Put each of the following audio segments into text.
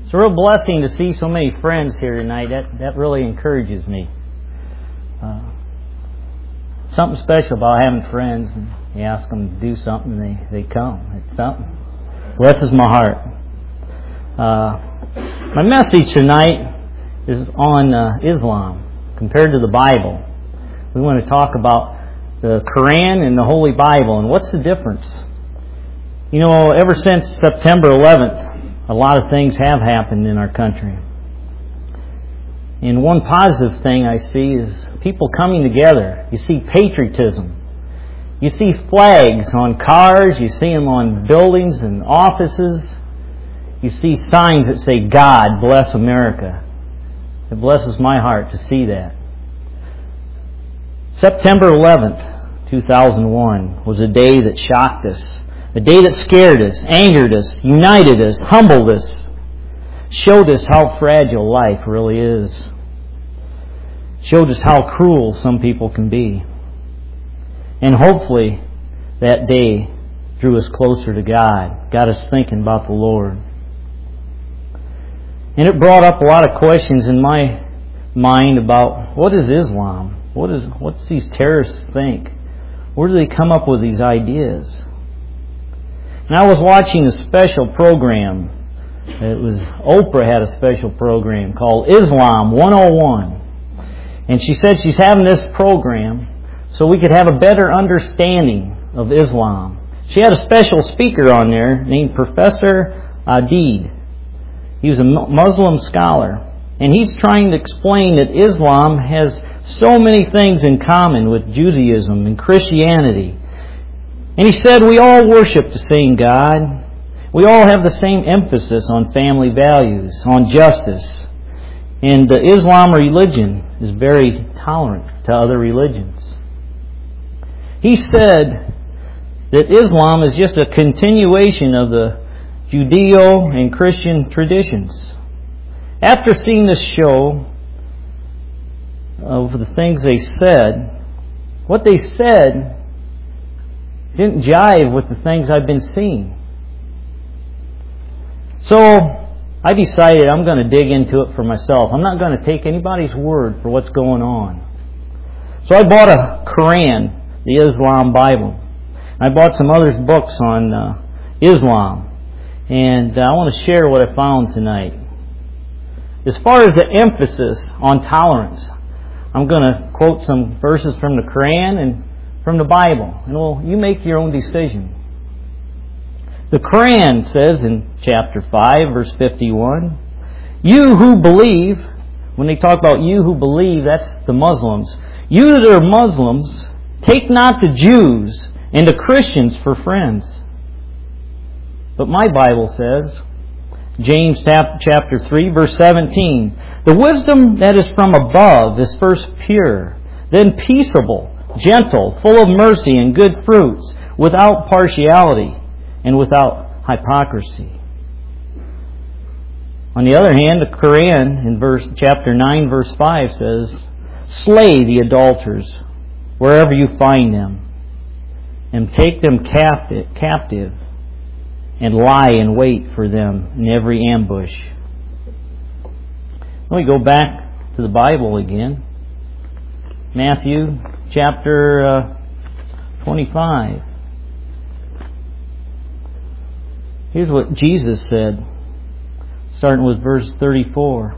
It's a real blessing to see so many friends here tonight. That really encourages me. Something special about having friends. And you ask them to do something, they come. It's something. Blesses my heart. My message tonight is on Islam compared to the Bible. We want to talk about the Quran and the Holy Bible and what's the difference. You know, ever since September 11th, a lot of things have happened in our country. And one positive thing I see is people coming together. You see patriotism. You see flags on cars. You see them on buildings and offices. You see signs that say, God bless America. It blesses my heart to see that. September 11th, 2001 was a day that shocked us. A day that scared us, angered us, united us, humbled us, showed us how fragile life really is. Showed us how cruel some people can be. And hopefully that day drew us closer to God, got us thinking about the Lord. And it brought up a lot of questions in my mind about what is Islam? What's these terrorists think? Where do they come up with these ideas? And I was watching a special program. Oprah had a special program called Islam 101. And she said she's having this program so we could have a better understanding of Islam. She had a special speaker on there named Professor Adid. He was a Muslim scholar. And he's trying to explain that Islam has so many things in common with Judaism and Christianity. And he said we all worship the same God. We all have the same emphasis on family values, on justice. And the Islam religion is very tolerant to other religions. He said that Islam is just a continuation of the Judeo and Christian traditions. After seeing this show of the things they said, what they said didn't jive with the things I've been seeing. So I decided I'm going to dig into it for myself. I'm not going to take anybody's word for what's going on. So I bought a Quran, the Islam Bible. I bought some other books on Islam. And I want to share what I found tonight. As far as the emphasis on tolerance, I'm going to quote some verses from the Quran and from the Bible. And you make your own decision. The Quran says in chapter 5, verse 51, you who believe, when they talk about you who believe, that's the Muslims. You that are Muslims, take not the Jews and the Christians for friends. But my Bible says, James chapter 3, verse 17, the wisdom that is from above is first pure, then peaceable, gentle, full of mercy and good fruits, without partiality and without hypocrisy. On the other hand, the Quran in chapter 9, verse 5 says, slay the adulterers wherever you find them, and take them captive, and lie in wait for them in every ambush. Let me go back to the Bible again. Matthew chapter 25. Here's what Jesus said, starting with verse 34.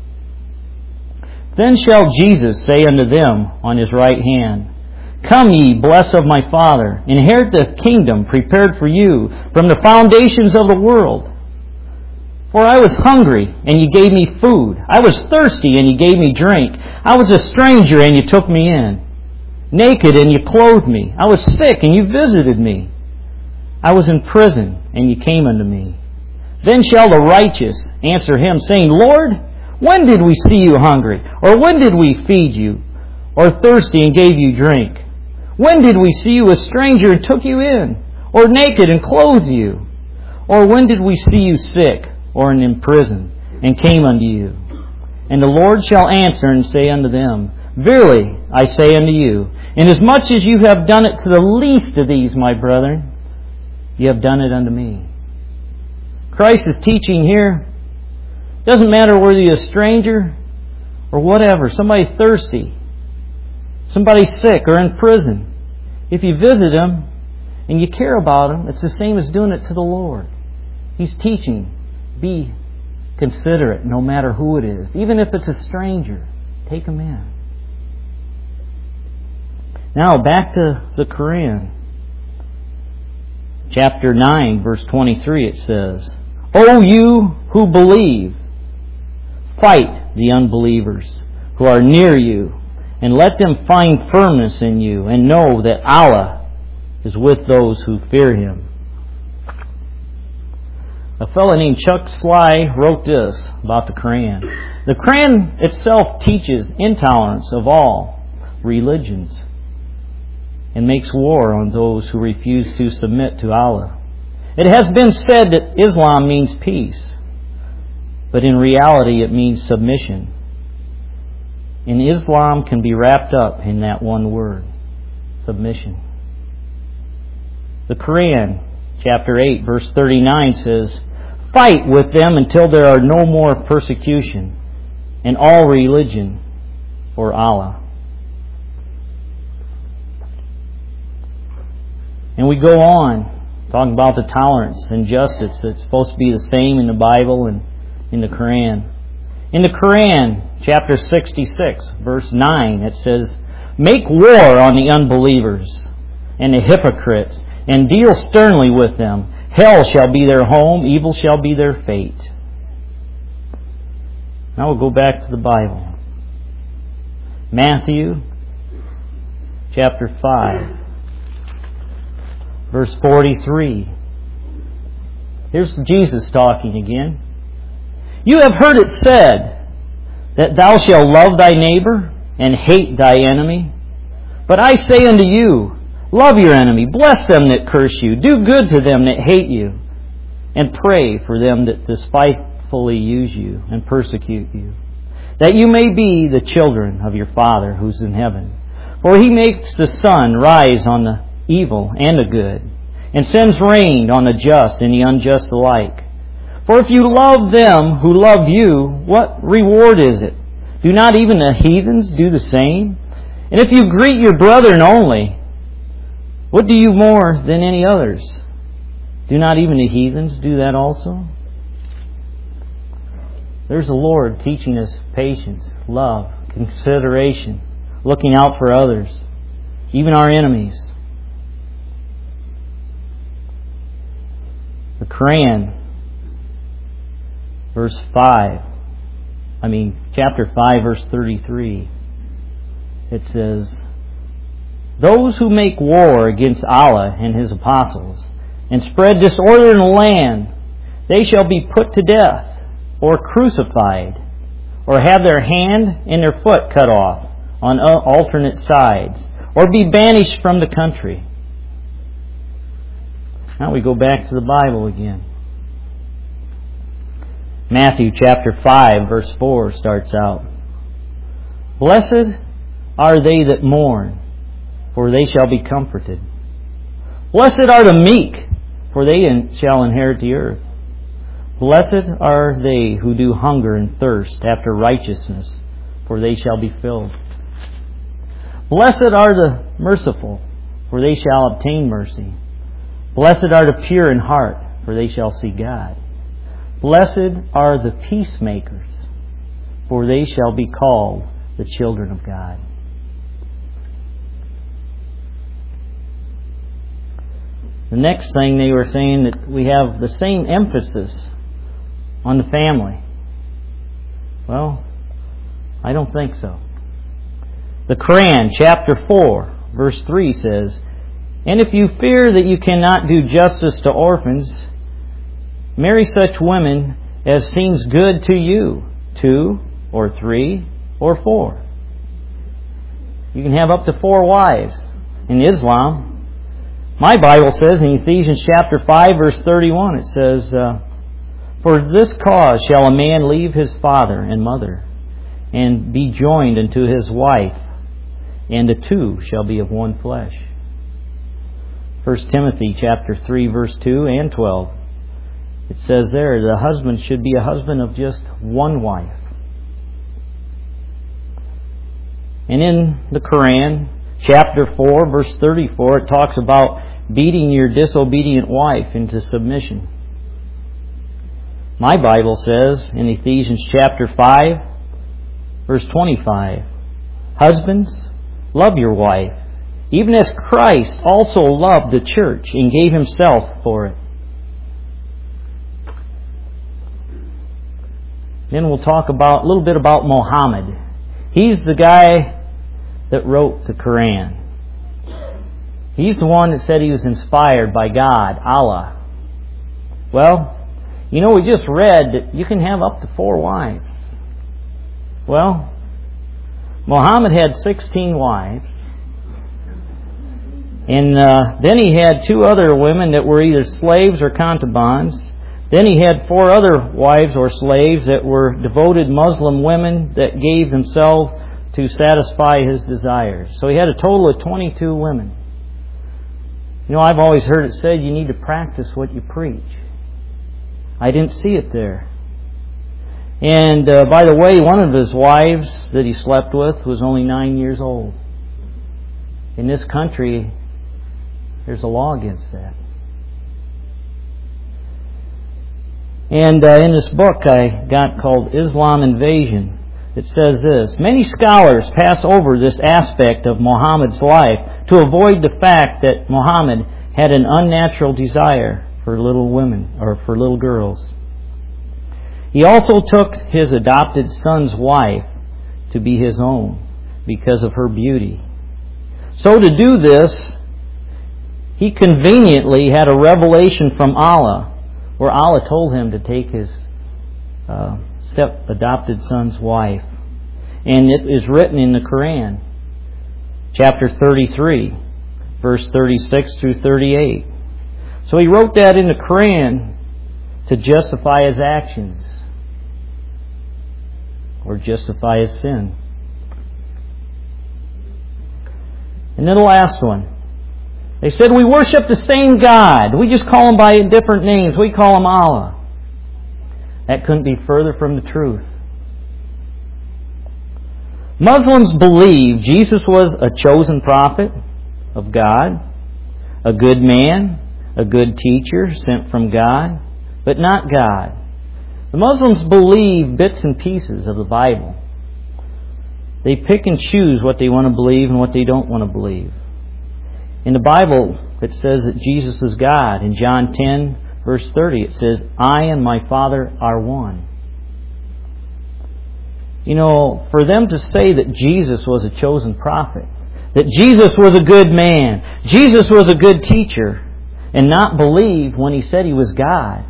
Then shall Jesus say unto them on his right hand, come ye, blessed of my Father, inherit the kingdom prepared for you from the foundations of the world. For I was hungry, and you gave me food. I was thirsty, and you gave me drink. I was a stranger, and you took me in. Naked, and you clothed me. I was sick, and you visited me. I was in prison, and you came unto me. Then shall the righteous answer him, saying, Lord, when did we see you hungry? Or when did we feed you? Or thirsty and gave you drink? When did we see you a stranger and took you in? Or naked and clothed you? Or when did we see you sick or in prison and came unto you? And the Lord shall answer and say unto them, verily I say unto you, inasmuch as you have done it to the least of these, my brethren, you have done it unto me. Christ is teaching here Doesn't matter whether you're a stranger or whatever, somebody thirsty, somebody sick or in prison. If you visit them and you care about them, it's the same as doing it to the Lord. He's teaching, be considerate no matter who it is. Even if it's a stranger, take them in. Now back to the Quran. Chapter 9, verse 23, it says, O you who believe, fight the unbelievers who are near you, and let them find firmness in you, and know that Allah is with those who fear Him. A fellow named Chuck Sly wrote this about the Quran. The Quran itself teaches intolerance of all religions and makes war on those who refuse to submit to Allah. It has been said that Islam means peace, but in reality it means submission. And Islam can be wrapped up in that one word, submission. The Quran, chapter 8, verse 39 says, Fight with them until there are no more persecution in all religion for Allah. And we go on talking about the tolerance and justice that's supposed to be the same in the Bible and in the Quran. In the Quran, chapter 66, verse 9, it says, Make war on the unbelievers and the hypocrites, and deal sternly with them. Hell shall be their home, evil shall be their fate. Now we'll go back to the Bible. Matthew, chapter 5, verse 43. Here's Jesus talking again. You have heard it said that thou shalt love thy neighbor and hate thy enemy. But I say unto you, love your enemy, bless them that curse you, do good to them that hate you, and pray for them that despitefully use you and persecute you, that you may be the children of your Father who's in heaven. For He makes the sun rise on the evil and the good, and sends rain on the just and the unjust alike. For if you love them who love you, what reward is it? Do not even the heathens do the same? And if you greet your brethren only, what do you more than any others? Do not even the heathens do that also? There's the Lord teaching us patience, love, consideration, looking out for others, even our enemies. The Quran, chapter 5, verse 33. It says, Those who make war against Allah and His apostles, and spread disorder in the land, they shall be put to death, or crucified, or have their hand and their foot cut off on alternate sides, or be banished from the country. Now we go back to the Bible again. Matthew chapter 5, verse 4 starts out, Blessed are they that mourn, for they shall be comforted. Blessed are the meek, for they shall inherit the earth. Blessed are they who do hunger and thirst after righteousness, for they shall be filled. Blessed are the merciful, for they shall obtain mercy. Blessed are the pure in heart, for they shall see God. Blessed are the peacemakers, for they shall be called the children of God. The next thing they were saying that we have the same emphasis on the family. Well, I don't think so. The Quran, chapter 4, verse 3 says, And if you fear that you cannot do justice to orphans, marry such women as seems good to you, 2 or 3 or 4. You can have up to 4 wives in Islam. My Bible says in Ephesians chapter 5, verse 31, it says, For this cause shall a man leave his father and mother, and be joined unto his wife, and the two shall be of one flesh. 1 Timothy chapter 3, verse 2 and 12. It says there, the husband should be a husband of just one wife. And in the Quran, chapter 4, verse 34, it talks about beating your disobedient wife into submission. My Bible says in Ephesians chapter 5, verse 25, husbands, love your wife, even as Christ also loved the church and gave Himself for it. Then we'll talk a little bit about Muhammad. He's the guy that wrote the Quran. He's the one that said he was inspired by God, Allah. Well, we just read that you can have up to 4 wives. Well, Muhammad had 16 wives. And then he had 2 other women that were either slaves or concubines. Then he had 4 other wives or slaves that were devoted Muslim women that gave themselves to satisfy his desires. So he had a total of 22 women. I've always heard it said you need to practice what you preach. I didn't see it there. And by the way, one of his wives that he slept with was only 9 years old. In this country, there's a law against that. And in this book I got called Islam Invasion, it says this: many scholars pass over this aspect of Muhammad's life to avoid the fact that Muhammad had an unnatural desire for little women or for little girls. He also took his adopted son's wife to be his own because of her beauty. So to do this, he conveniently had a revelation from Allah, where Allah told him to take his step-adopted son's wife. And it is written in the Quran, chapter 33, verse 36 through 38. So he wrote that in the Quran to justify his actions, or justify his sin. And then the last one. They said, we worship the same God. We just call Him by different names. We call Him Allah. That couldn't be further from the truth. Muslims believe Jesus was a chosen prophet of God, a good man, a good teacher sent from God, but not God. The Muslims believe bits and pieces of the Bible. They pick and choose what they want to believe and what they don't want to believe. In the Bible, it says that Jesus is God. In John 10, verse 30, it says, I and my Father are one. For them to say that Jesus was a chosen prophet, that Jesus was a good man, Jesus was a good teacher, and not believe when He said He was God,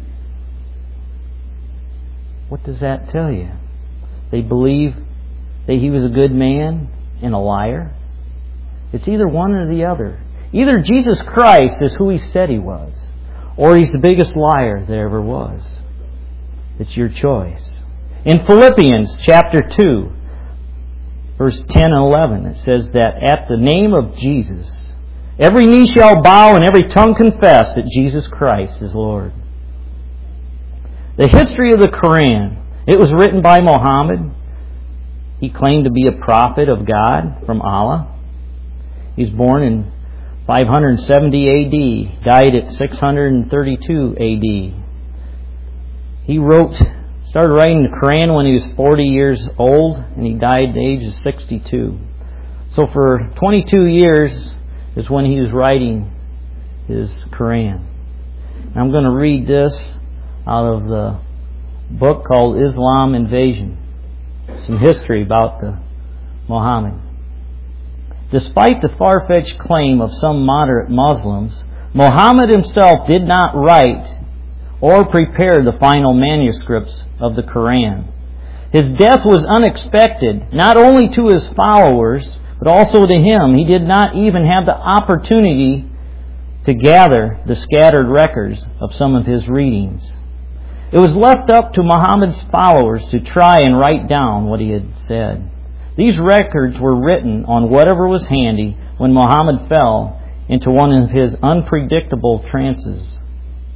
what does that tell you? They believe that He was a good man and a liar? It's either one or the other. Either Jesus Christ is who He said He was, or He's the biggest liar there ever was. It's your choice. In Philippians chapter 2, verse 10 and 11, it says that at the name of Jesus, every knee shall bow and every tongue confess that Jesus Christ is Lord. The history of the Quran, it was written by Muhammad. He claimed to be a prophet of God from Allah. He was born in 570 A.D., died at 632 A.D. He started writing the Quran when he was 40 years old, and he died at the age of 62. So for 22 years is when he was writing his Quran. And I'm going to read this out of the book called Islam Invasion. Some history about the Muhammad. Despite the far-fetched claim of some moderate Muslims, Muhammad himself did not write or prepare the final manuscripts of the Quran. His death was unexpected, not only to his followers, but also to him. He did not even have the opportunity to gather the scattered records of some of his readings. It was left up to Muhammad's followers to try and write down what he had said. These records were written on whatever was handy when Muhammad fell into one of his unpredictable trances.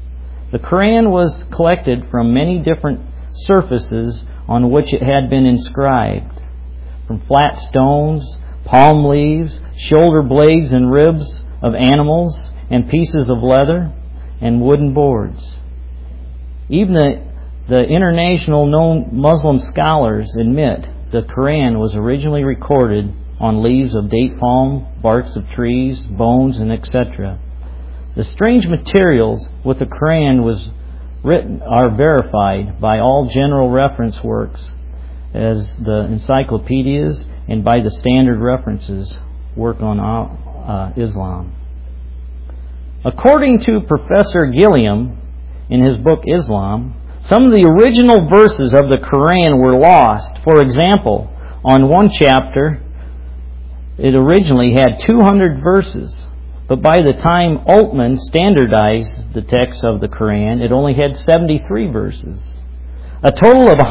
The Quran was collected from many different surfaces on which it had been inscribed, from flat stones, palm leaves, shoulder blades and ribs of animals, and pieces of leather and wooden boards. Even the international known Muslim scholars admit the Quran was originally recorded on leaves of date palm, barks of trees, bones, and etc. The strange materials with the Quran was written are verified by all general reference works as the encyclopedias and by the standard references work on Islam. According to Professor Gilliam in his book Islam, some of the original verses of the Quran were lost. For example, on one chapter, it originally had 200 verses, but by the time Altman standardized the text of the Quran, it only had 73 verses. A total of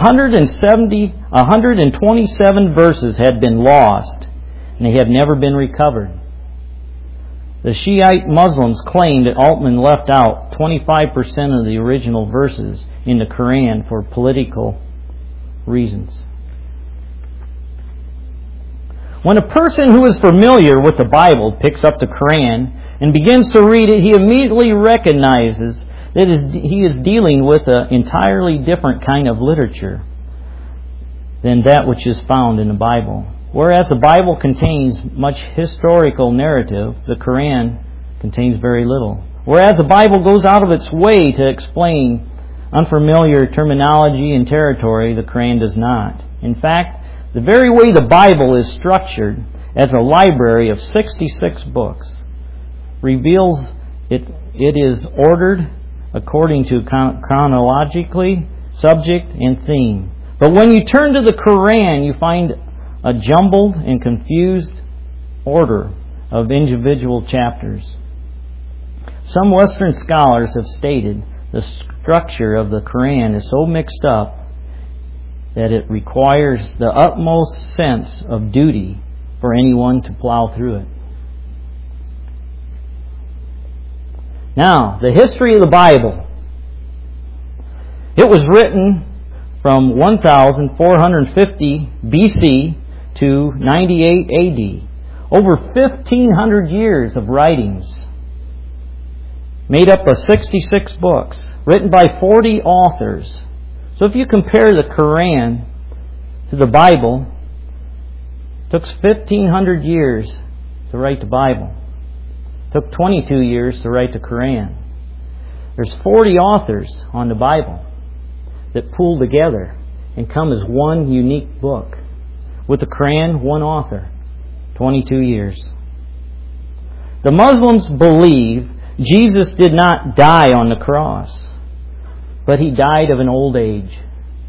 127 verses had been lost, and they have never been recovered. The Shiite Muslims claim that Altman left out 25% of the original verses in the Quran for political reasons. When a person who is familiar with the Bible picks up the Quran and begins to read it, he immediately recognizes that he is dealing with an entirely different kind of literature than that which is found in the Bible. Whereas the Bible contains much historical narrative, the Quran contains very little. Whereas the Bible goes out of its way to explain unfamiliar terminology and territory, the Quran does not. In fact, the very way the Bible is structured as a library of 66 books reveals it is ordered according to chronologically, subject, and theme. But when you turn to the Quran, you find a jumbled and confused order of individual chapters. Some Western scholars have stated the structure of the Quran is so mixed up that it requires the utmost sense of duty for anyone to plow through it. Now, the history of the Bible. It was written from 1450 BC to 98 AD. Over 1,500 years of writings made up of 66 books written by 40 authors. So if you compare the Quran to the Bible, it took 1,500 years to write the Bible. It took 22 years to write the Quran. There's 40 authors on the Bible that pool together and come as one unique book. With the Quran, one author, 22 years. The Muslims believe Jesus did not die on the cross, but He died of an old age.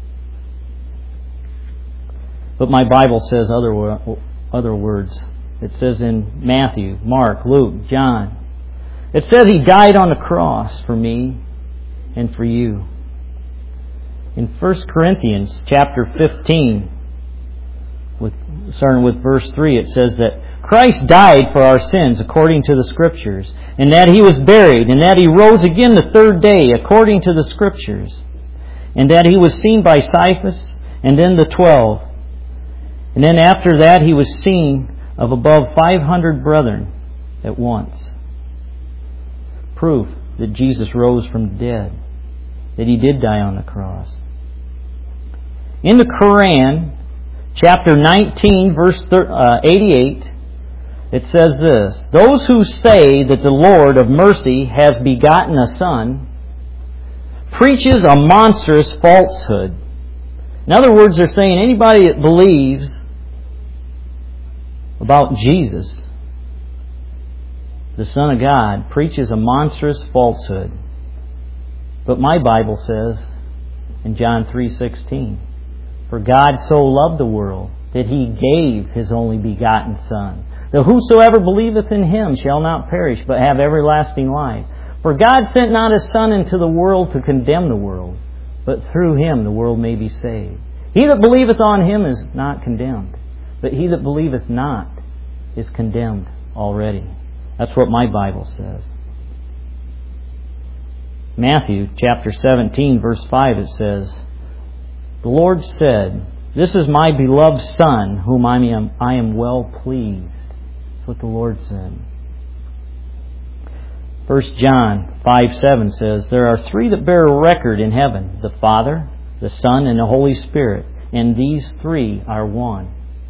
But my Bible says other words. It says in Matthew, Mark, Luke, John. It says He died on the cross for me and for you. In 1 Corinthians chapter 15, starting with verse 3, it says that Christ died for our sins according to the Scriptures, and that He was buried, and that He rose again the third day according to the Scriptures, and that He was seen by Cephas, and then the 12. And then after that He was seen of above 500 brethren at once. Proof that Jesus rose from the dead, that He did die on the cross. In the Quran, chapter 19, verse 88, it says this: "Those who say that the Lord of mercy has begotten a son preaches a monstrous falsehood." In other words, they're saying anybody that believes about Jesus, the Son of God, preaches a monstrous falsehood. But my Bible says in John 3:16, "For God so loved the world that He gave His only begotten Son, that whosoever believeth in Him shall not perish, but have everlasting life. For God sent not His Son into the world to condemn the world, but through Him the world may be saved. He that believeth on Him is not condemned, but he that believeth not is condemned already." That's what my Bible says. Matthew chapter 17, verse 5, it says, "The Lord said, 'This is my beloved Son, whom I am well pleased.'" That's what the Lord said. 1 John 5:7 says, "There are three that bear record in heaven, the Father, the Son, and the Holy Spirit, and these three are one."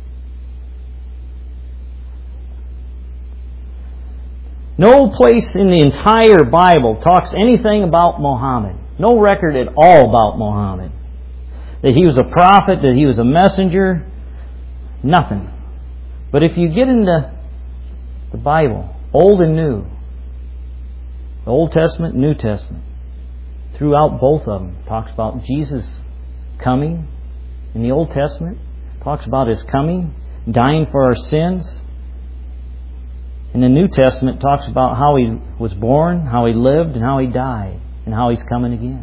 No place in the entire Bible talks anything about Muhammad. No record at all about Muhammad. That he was a prophet, that he was a messenger, nothing. But if you get into the Bible, Old and New, the Old Testament, New Testament, throughout both of them, talks about Jesus coming. In the Old Testament, talks about His coming, dying for our sins. In the New Testament, talks about how He was born, how He lived, and how He died, and how He's coming again.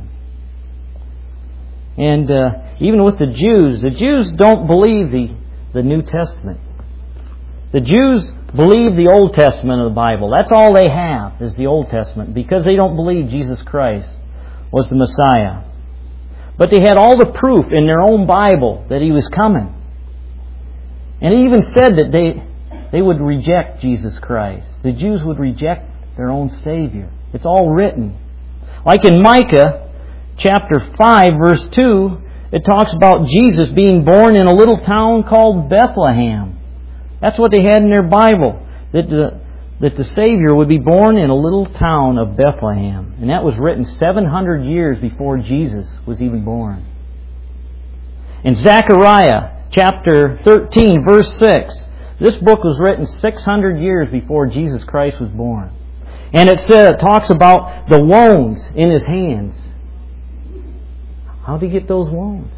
And even with the Jews don't believe the New Testament. The Jews believe the Old Testament of the Bible. That's all they have, is the Old Testament, because they don't believe Jesus Christ was the Messiah. But they had all the proof in their own Bible that He was coming. And it even said that they would reject Jesus Christ. The Jews would reject their own Savior. It's all written. Like in Micah chapter 5, verse 2, it talks about Jesus being born in a little town called Bethlehem. That's what they had in their Bible, that the Savior would be born in a little town of Bethlehem. And that was written 700 years before Jesus was even born. In Zechariah chapter 13, verse 6, this book was written 600 years before Jesus Christ was born. And it talks about the wounds in His hands. How did He get those wounds?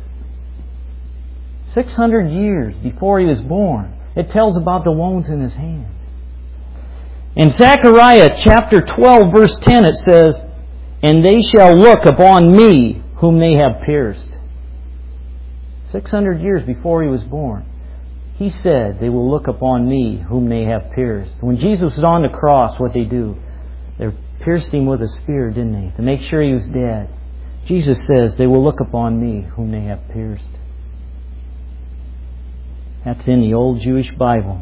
600 years before He was born. It tells about the wounds in His hands. In Zechariah chapter 12, verse 10, it says, "And they shall look upon me whom they have pierced." 600 years before He was born, He said, "They will look upon me whom they have pierced." When Jesus was on the cross, what they do? They pierced Him with a spear, didn't they? To make sure He was dead. Jesus says, "They will look upon me whom they have pierced." That's in the old Jewish Bible.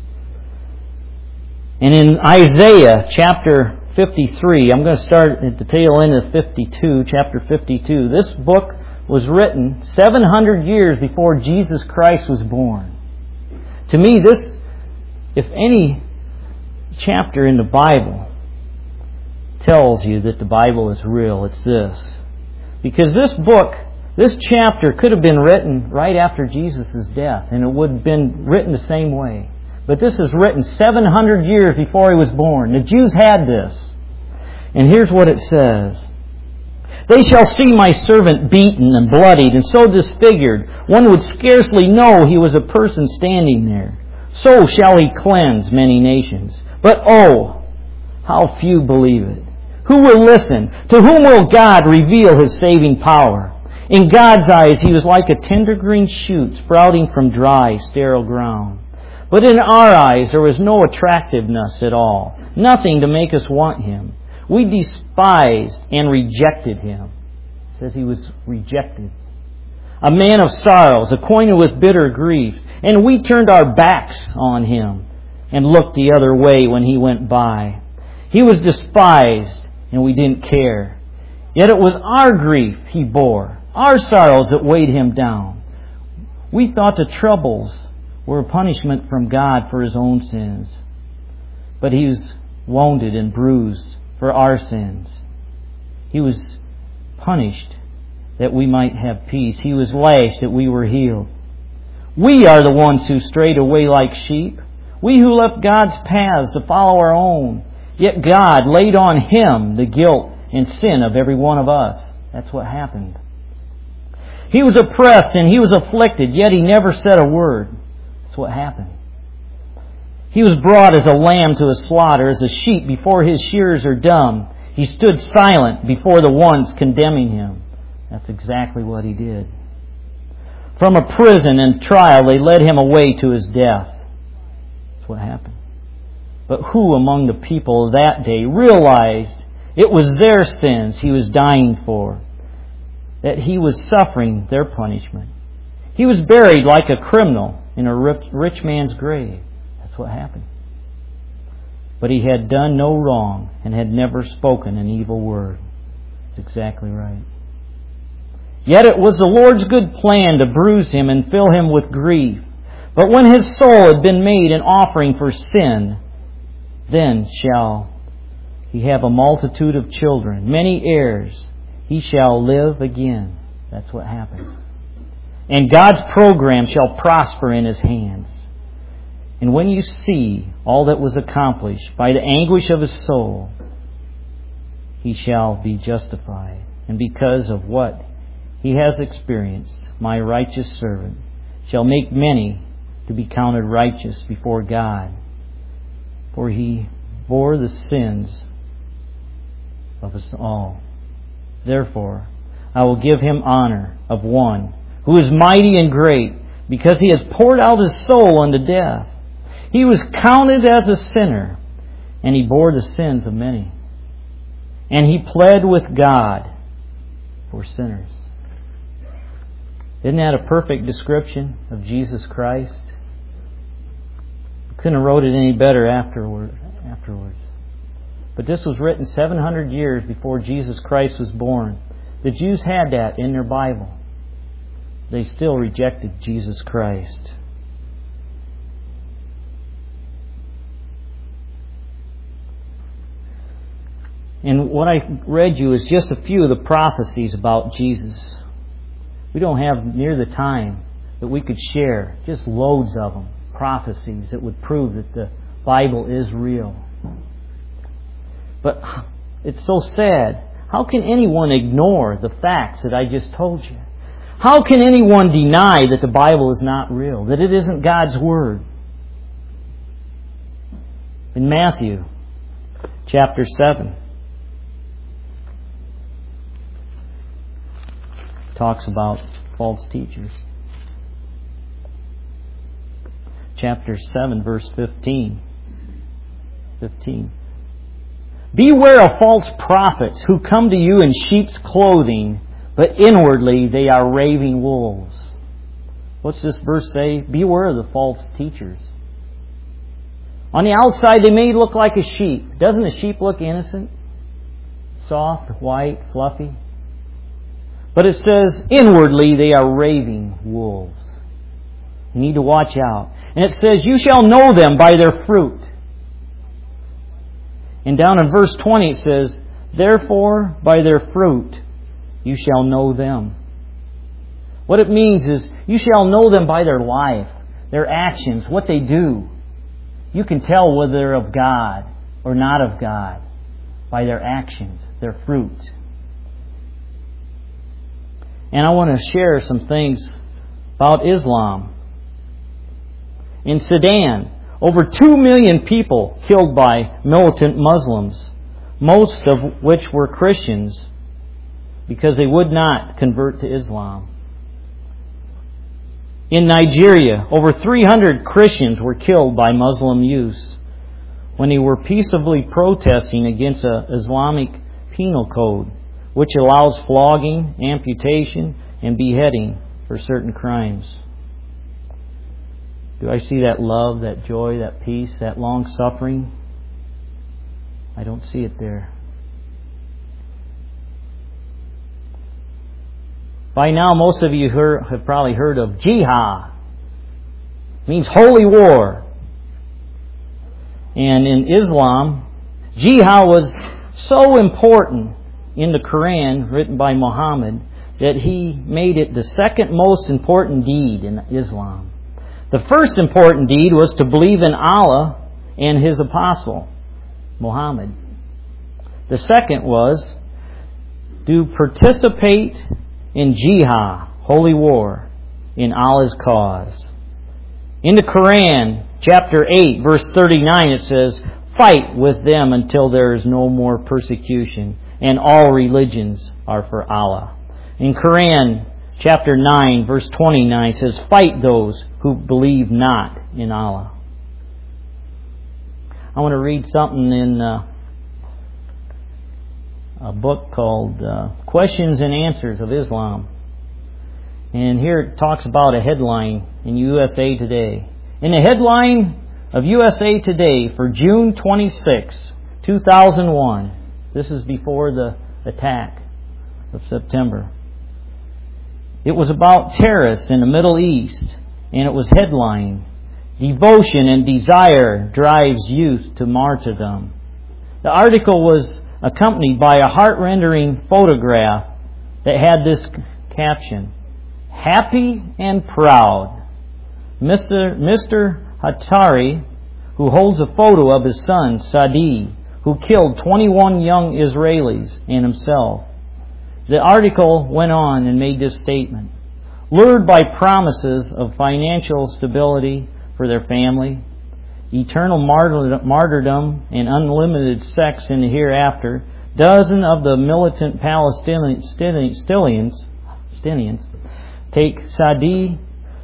And in Isaiah chapter 53, I'm going to start at the tail end of 52, chapter 52. This book was written 700 years before Jesus Christ was born. To me, this, if any chapter in the Bible tells you that the Bible is real, it's this. Because this book, this chapter could have been written right after Jesus' death, and it would have been written the same way. But this is written 700 years before He was born. The Jews had this. And here's what it says. "They shall see my servant beaten and bloodied and so disfigured, one would scarcely know he was a person standing there. So shall He cleanse many nations. But oh, how few believe it. Who will listen? To whom will God reveal His saving power? In God's eyes He was like a tender green shoot sprouting from dry, sterile ground. But in our eyes there was no attractiveness at all, nothing to make us want Him. We despised and rejected Him." It says He was rejected. "A man of sorrows, acquainted with bitter griefs, and we turned our backs on Him and looked the other way when He went by. He was despised, and we didn't care. Yet it was our grief He bore, our sorrows that weighed Him down. We thought the troubles were a punishment from God for His own sins. But He was wounded and bruised for our sins. He was punished that we might have peace. He was lashed that we were healed. We are the ones who strayed away like sheep. We who left God's paths to follow our own. Yet God laid on Him the guilt and sin of every one of us." That's what happened. "He was oppressed and He was afflicted, yet He never said a word." That's what happened. "He was brought as a lamb to a slaughter, as a sheep before his shearers are dumb. He stood silent before the ones condemning Him." That's exactly what He did. "From a prison and trial they led Him away to His death." That's what happened. But who among the people of that day realized It was their sins He was dying for, that He was suffering their punishment. He was buried like a criminal in a rich man's grave. That's what happened. But He had done no wrong and had never spoken an evil word. That's exactly right. Yet it was the Lord's good plan to bruise Him and fill Him with grief. But when His soul had been made an offering for sin, then shall He have a multitude of children, many heirs. He shall live again. That's what happened. And God's program shall prosper in His hands. And when you see all that was accomplished by the anguish of His soul, He shall be justified. And because of what He has experienced, my righteous servant shall make many to be counted righteous before God. For He bore the sins of us all. Therefore, I will give Him honor of one who is mighty and great, because He has poured out His soul unto death. He was counted as a sinner, and He bore the sins of many. And He pled with God for sinners. Isn't that a perfect description of Jesus Christ? Couldn't have wrote it any better afterwards. But this was written 700 years before Jesus Christ was born. The Jews had that in their Bible. They still rejected Jesus Christ. And what I read you is just a few of the prophecies about Jesus. We don't have near the time that we could share, just loads of them, prophecies that would prove that the Bible is real. But it's so sad. How can anyone ignore the facts that I just told you? How can anyone deny that the Bible is not real, that it isn't God's Word? In Matthew chapter 7, talks about false teachers. Chapter 7, verse 15. Beware of false prophets who come to you in sheep's clothing, but inwardly they are raving wolves. What's this verse say? Beware of the false teachers. On the outside they may look like a sheep. Doesn't a sheep look innocent? Soft, white, fluffy. But it says, inwardly they are raving wolves. You need to watch out. And it says, you shall know them by their fruit. And down in verse 20 it says, therefore by their fruit you shall know them. What it means is, you shall know them by their life, their actions, what they do. You can tell whether they're of God or not of God by their actions, their fruit. And I want to share some things about Islam. In Sudan, over 2 million people killed by militant Muslims, most of which were Christians, because they would not convert to Islam. In Nigeria, over 300 Christians were killed by Muslim youths when they were peaceably protesting against an Islamic penal code, which allows flogging, amputation, and beheading for certain crimes. Do I see that love, that joy, that peace, that long-suffering? I don't see it there. By now, most of you have probably heard of jihad. It means holy war. And in Islam, jihad was so important in the Quran, written by Muhammad, that he made it the second most important deed in Islam. The first important deed was to believe in Allah and His apostle, Muhammad. The second was to participate in jihad, holy war, in Allah's cause. In the Quran, chapter 8, verse 39, it says, fight with them until there is no more persecution, and all religions are for Allah. In Quran, chapter 9, verse 29, it says, fight those who believe not in Allah. I want to read something in a book called Questions and Answers of Islam. And here it talks about a headline in USA Today. In the headline of USA Today for June 26, 2001, this is before the attack of September. It was about terrorists in the Middle East, and it was headlined, "Devotion and Desire Drives Youth to Martyrdom." The article was accompanied by a heart-rending photograph that had this caption, "Happy and Proud." Mr. Hatari, who holds a photo of his son, Saadi, who killed 21 young Israelis and himself. The article went on and made this statement. Lured by promises of financial stability for their family, eternal martyrdom, and unlimited sex in the hereafter, dozens of the militant Palestinians take Saadi,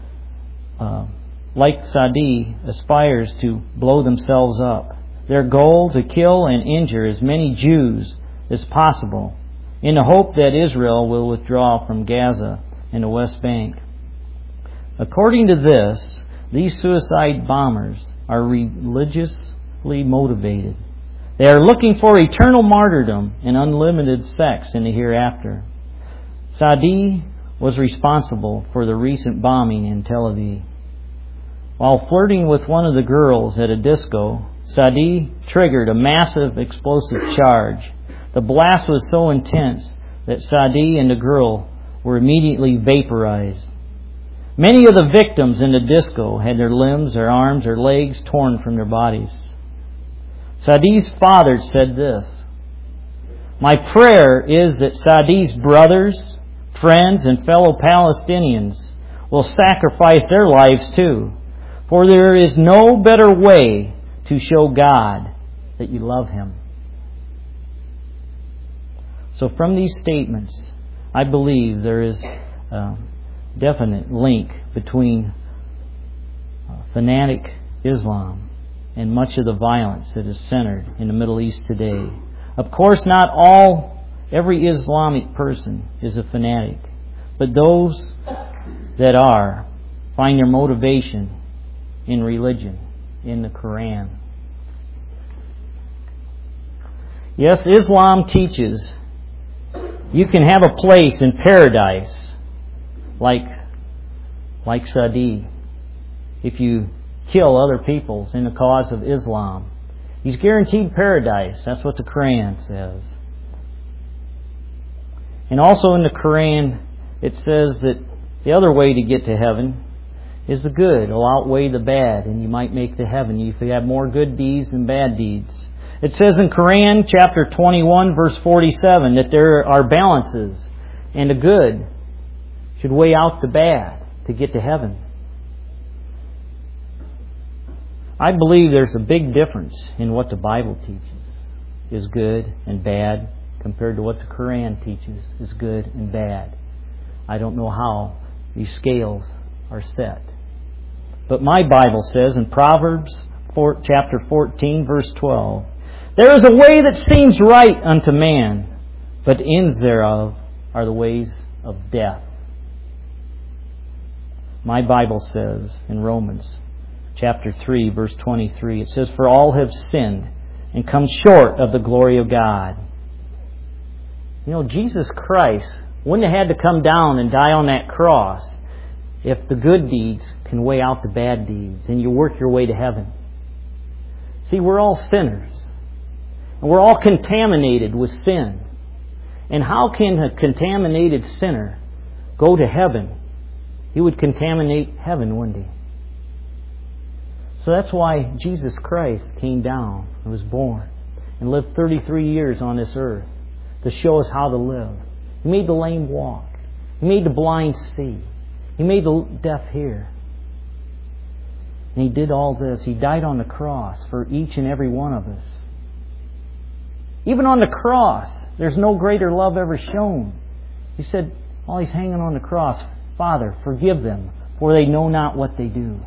like Saadi, aspires to blow themselves up. Their goal to kill and injure as many Jews as possible, in the hope that Israel will withdraw from Gaza and the West Bank. According to this, these suicide bombers are religiously motivated. They are looking for eternal martyrdom and unlimited sex in the hereafter. Saadi was responsible for the recent bombing in Tel Aviv. While flirting with one of the girls at a disco, Saadi triggered a massive explosive charge. The blast was so intense that Saadi and the girl were immediately vaporized. Many of the victims in the disco had their limbs, their arms, their legs torn from their bodies. Saadi's father said this, "My prayer is that Saadi's brothers, friends, and fellow Palestinians will sacrifice their lives too, for there is no better way to show God that you love Him." So from these statements, I believe there is a definite link between fanatic Islam and much of the violence that is centered in the Middle East today. Of course, not every Islamic person is a fanatic, but those that are find their motivation in religion, in the Quran. Yes, Islam teaches you can have a place in paradise like Saadi if you kill other peoples in the cause of Islam. He's guaranteed paradise. That's what the Quran says. And also in the Quran it says that the other way to get to heaven is the good will outweigh the bad, and you might make to heaven if you have more good deeds than bad deeds. It says in Quran chapter 21 verse 47 that there are balances, and the good should weigh out the bad to get to heaven. I believe there's a big difference in what the Bible teaches is good and bad compared to what the Quran teaches is good and bad. I don't know how these scales are set. But my Bible says in Proverbs chapter 14 verse 12, "There is a way that seems right unto man, but the ends thereof are the ways of death." My Bible says in Romans chapter 3 verse 23, it says, "For all have sinned and come short of the glory of God." You know, Jesus Christ wouldn't have had to come down and die on that cross if the good deeds can weigh out the bad deeds and you work your way to heaven. See, we're all sinners. And we're all contaminated with sin. And how can a contaminated sinner go to heaven? He would contaminate heaven, wouldn't he? So that's why Jesus Christ came down and was born and lived 33 years on this earth to show us how to live. He made the lame walk. He made the blind see. He made the deaf hear. And He did all this. He died on the cross for each and every one of us. Even on the cross, there's no greater love ever shown. He said, while He's hanging on the cross, "Father, forgive them, for they know not what they do."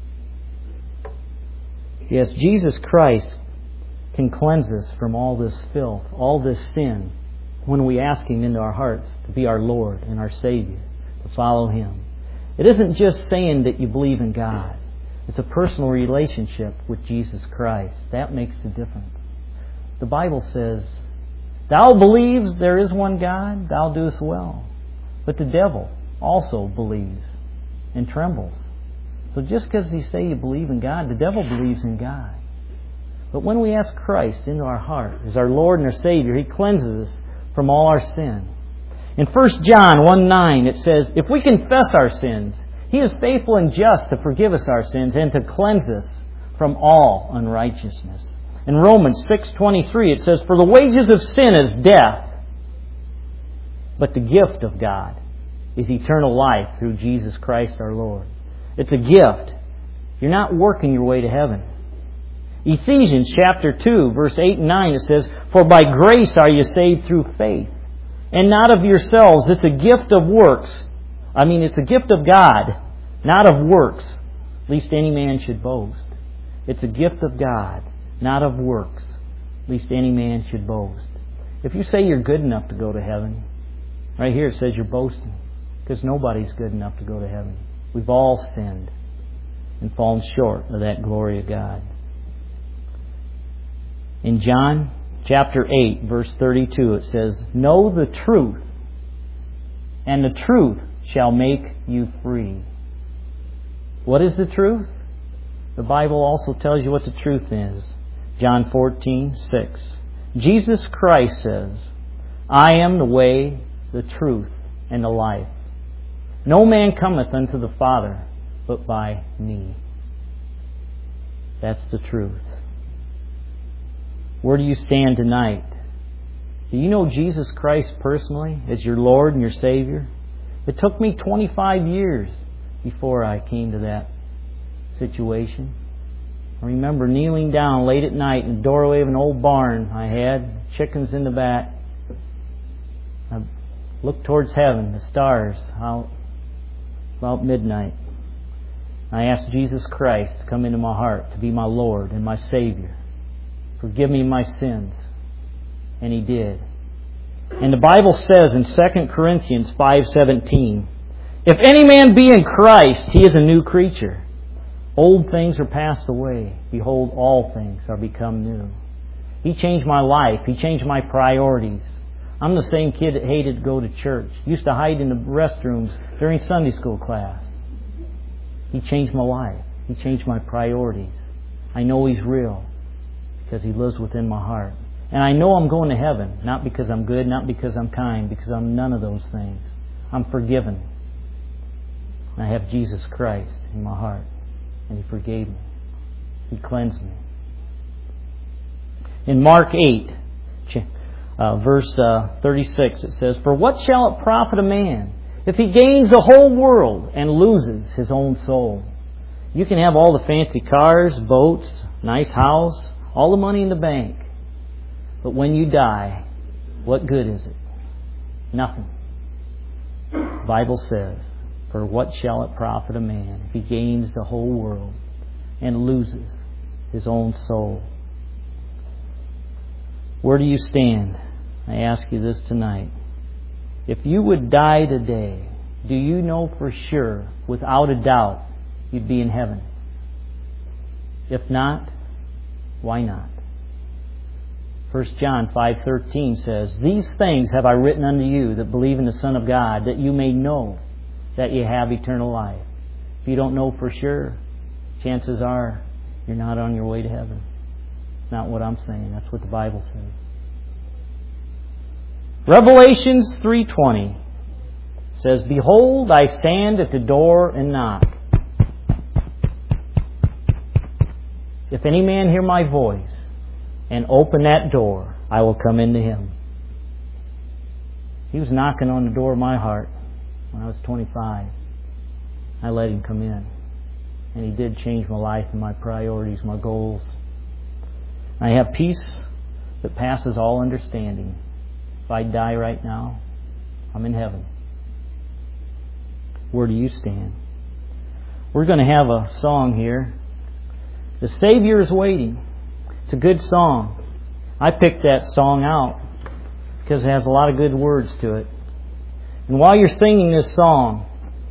Yes, Jesus Christ can cleanse us from all this filth, all this sin, when we ask Him into our hearts to be our Lord and our Savior, to follow Him. It isn't just saying that you believe in God. It's a personal relationship with Jesus Christ. That makes the difference. The Bible says, "Thou believes there is one God, thou doest well." But the devil also believes and trembles. So just because you say you believe in God, the devil believes in God. But when we ask Christ into our heart as our Lord and our Savior, He cleanses us from all our sin. In 1 John 1:9 it says, "If we confess our sins, He is faithful and just to forgive us our sins and to cleanse us from all unrighteousness." In Romans 6:23 it says, "For the wages of sin is death, but the gift of God is eternal life through Jesus Christ our Lord." It's a gift. You're not working your way to heaven. Ephesians chapter 2, verse 8 and 9, it says, "For by grace are you saved through faith, and not of yourselves. It's a gift of works." It's a gift of God, not of works, lest any man should boast. It's a gift of God, not of works, lest any man should boast. If you say you're good enough to go to heaven, right here it says you're boasting, because nobody's good enough to go to heaven. We've all sinned and fallen short of that glory of God. In John chapter 8, verse 32, it says, "Know the truth, and the truth shall make you free." What is the truth? The Bible also tells you what the truth is. John 14:6. Jesus Christ says, "I am the way, the truth, and the life. No man cometh unto the Father but by me." That's the truth. Where do you stand tonight? Do you know Jesus Christ personally as your Lord and your Savior? It took me 25 years before I came to that situation. I remember kneeling down late at night in the doorway of an old barn I had, chickens in the back. I looked towards heaven, the stars, out about midnight. I asked Jesus Christ to come into my heart, to be my Lord and my Savior. Forgive me my sins. And He did. And the Bible says in 2 Corinthians 5:17, "If any man be in Christ, he is a new creature. Old things are passed away. Behold, all things are become new." He changed my life. He changed my priorities. I'm the same kid that hated to go to church. Used to hide in the restrooms during Sunday school class. He changed my life. He changed my priorities. I know He's real because He lives within my heart. And I know I'm going to heaven, not because I'm good, not because I'm kind, because I'm none of those things. I'm forgiven. I have Jesus Christ in my heart, and He forgave me. He cleansed me. In Mark 8, verse 36, it says, "For what shall it profit a man if he gains the whole world and loses his own soul?" You can have all the fancy cars, boats, nice house, all the money in the bank. But when you die, what good is it? Nothing. The Bible says, "For what shall it profit a man if he gains the whole world and loses his own soul?" Where do you stand? I ask you this tonight. If you would die today, do you know for sure, without a doubt, you'd be in heaven? If not, why not? 1 John 5:13 says, "These things have I written unto you that believe in the Son of God, that you may know that you have eternal life." If you don't know for sure, chances are you're not on your way to heaven. Not what I'm saying. That's what the Bible says. Revelations 3:20 says, "Behold, I stand at the door and knock. If any man hear my voice and open that door, I will come into him." He was knocking on the door of my heart when I was 25. I let Him come in. And He did change my life and my priorities, my goals. I have peace that passes all understanding. If I die right now, I'm in heaven. Where do you stand? We're going to have a song here. "The Savior is Waiting." It's a good song. I picked that song out because it has a lot of good words to it. And while you're singing this song,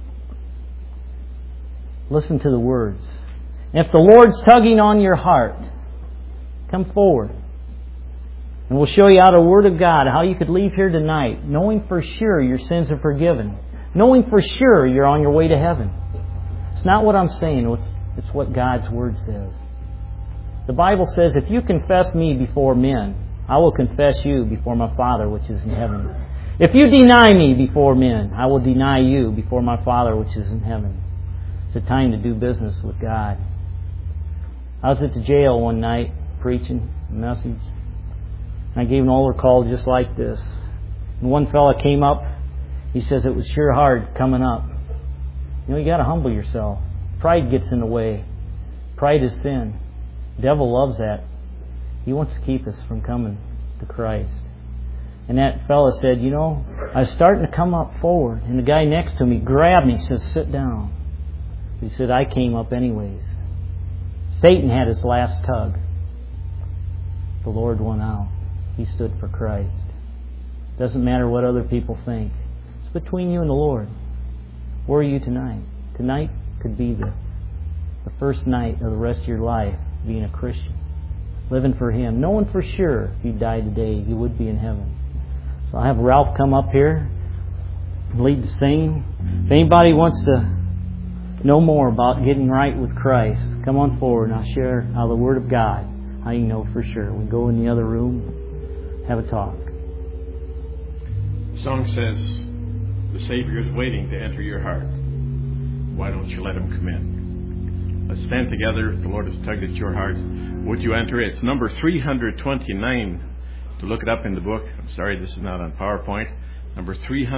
listen to the words. And if the Lord's tugging on your heart, come forward. And we'll show you out of the Word of God how you could leave here tonight knowing for sure your sins are forgiven. Knowing for sure you're on your way to heaven. It's not what I'm saying. It's what God's Word says. The Bible says, if you confess me before men, I will confess you before my Father which is in heaven. If you deny me before men, I will deny you before my Father which is in heaven. It's a time to do business with God. I was at the jail one night preaching a message. And I gave an altar call just like this. And one fella came up. He says it was sure hard coming up. You know, you got to humble yourself. Pride gets in the way. Pride is sin. The devil loves that. He wants to keep us from coming to Christ. And that fella said, you know, I was starting to come up forward. And the guy next to me grabbed me and says, sit down. He said, I came up anyways. Satan had his last tug. The Lord won out. He stood for Christ. Doesn't matter what other people think. It's between you and the Lord. Where are you tonight? Tonight could be the first night of the rest of your life being a Christian. Living for Him. Knowing for sure if you died today, you would be in heaven. So I'll have Ralph come up here, lead the singing. If anybody wants to know more about getting right with Christ, come on forward and I'll share how the Word of God, how you know for sure. We go in the other room, have a talk. The song says, the Savior is waiting to enter your heart. Why don't you let Him come in? Let's stand together. If the Lord has tugged at your heart, would you enter? It's number 329. To look it up in the book. I'm sorry, this is not on PowerPoint. Number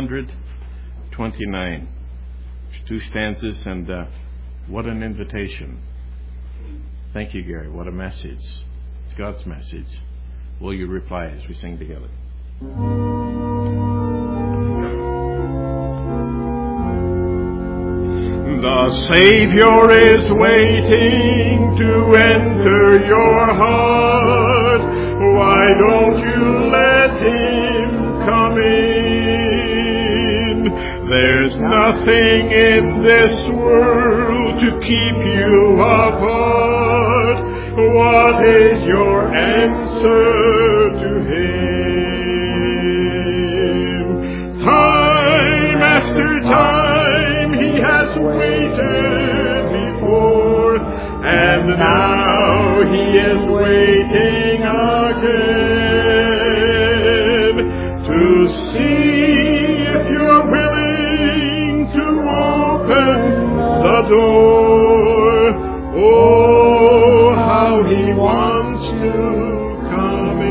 329. There's 2 stanzas, and what an invitation. Thank you, Gary. What a message. It's God's message. Will you reply as we sing together? The Savior is waiting to enter your heart. Why don't you let Him come in? There's nothing in this world to keep you apart. What is your answer to Him? Time after time He has waited before, and now He is waiting again to see if you're willing to open the door. Oh, how He wants to come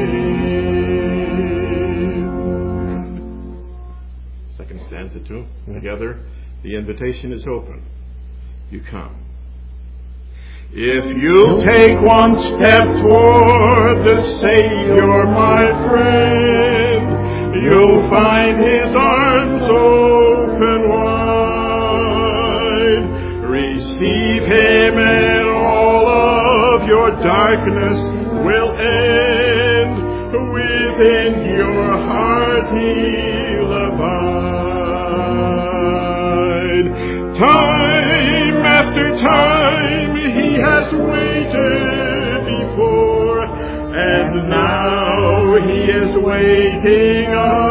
in. Second stanza too, together. The invitation is open. You come. If you take one step toward the Savior, my friend, you'll find His arms open wide. Receive Him and all of your darkness will end. Within your heart He'll abide. Time after time He has waited before, and now He is waiting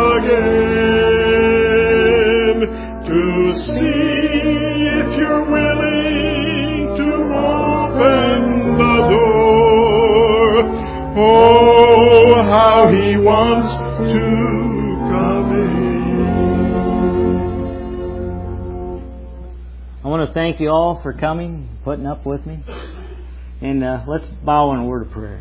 again to see if you're willing to open the door. Oh, how He wants to come in. I want to thank you all for coming, putting up with me. And let's bow in a word of prayer.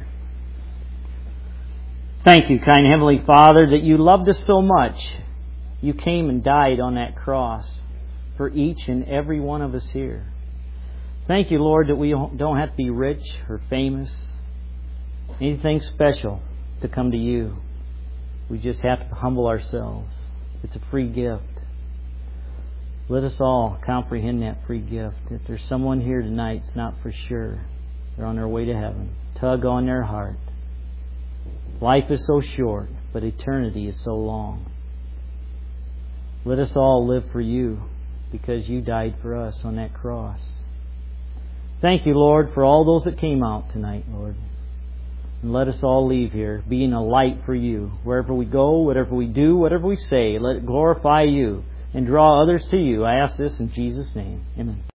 Thank you, kind Heavenly Father, that you loved us so much. You came and died on that cross for each and every one of us here. Thank you, Lord, that we don't have to be rich or famous, anything special to come to you. We just have to humble ourselves. It's a free gift. Let us all comprehend that free gift. If there's someone here tonight that's not for sure, they're on their way to heaven, tug on their heart. Life is so short, but but eternity is so long. Let us all live for You, because You died for us on that cross. Thank You, Lord, for all those that came out tonight, Lord. And let us all leave here being a light for You. Wherever we go, whatever we do, whatever we say, let it glorify You and draw others to You. I ask this in Jesus' name. Amen.